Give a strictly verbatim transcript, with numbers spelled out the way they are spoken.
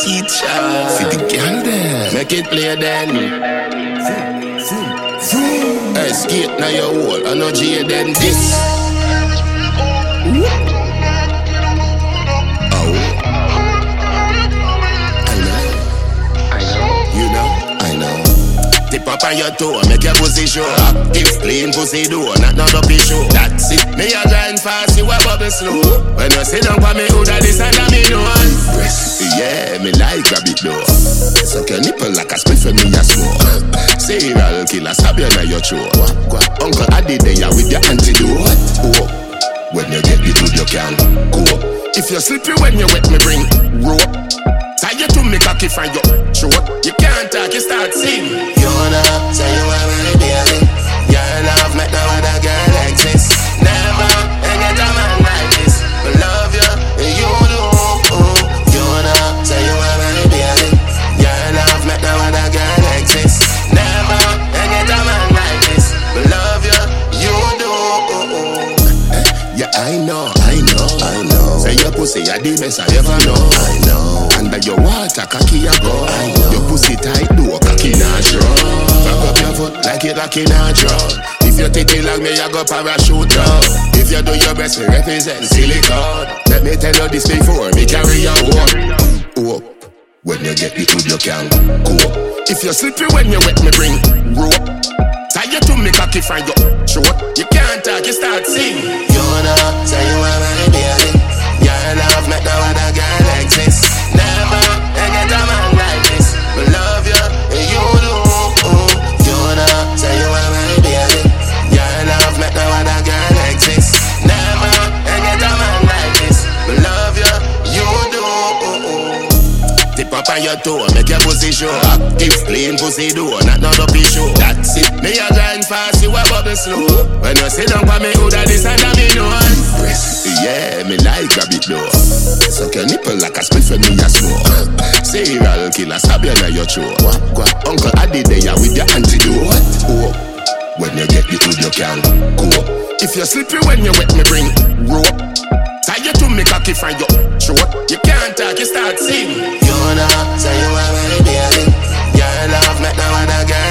teacher. See the girl there. Make it play then. Hey, skate now your wall. I know G then this. Tip up on your toe, make your pussy show. Active, clean pussy do, not no dopey show. That's it. Me a grind fast, you a bubble slow. When you sit down for me, who that is under me nose? Yeah, me like a bit though. Suck your nipple like a split when me a smoke. Serial killer, stab you in your throat. Uncle Addy there with your antidote. Oh, when you get the good, you can go. If you're slippery when you wet, me bring rope. Tie you to me cocky from your throat. You can't talk, you start sing. You know, say you are my baby. Your love make no other girl exist. Never ain't get a man like this. I love you, and you do. You know, say you are my baby. Your love make no other girl exist. Never ain't get a man like this. I love you, you do. Yeah, I know, I know, I know. Say your pussy, you're the best I ever know. I know. Under your water, cocky a go. I know. Your pussy tight, do a cocky not draw. Back up your foot like it cocky not draw. If you take it like me, I go parachute down. If you do your best, we represent silicone. Let me tell you this before me carry your walk. Oh, when you get the hood, you can go. If you're slippery when you wet, me bring rope. Tie you to me cocky from your throat. You can't talk, you start sing. You know, say you are my baby. Your love make no other girl exist. Never ain't get a man like this. I love you, and you do. You know, say you are my baby. Your love make no other girl exist. Never ain't get a man like this. I love you, you do. Tip up on your toe, make your pussy show. Active, clean pussy do, not no dopey show. That's it. Me a grind fast, you a bubble slow. When you sit down for me, who that is under me nose? Yeah, me like a bit though. Suck your nipple like a split when me a smoke. Serial killer, stab you in your throat. Uncle Addy there with your antidote. Oh, when you get the hood, you can go. If you're slippery when you wet, me bring rope. Tie you to me cocky from your throat. You can't talk, you start sing. You know, say you are my baby. Your love make no other girl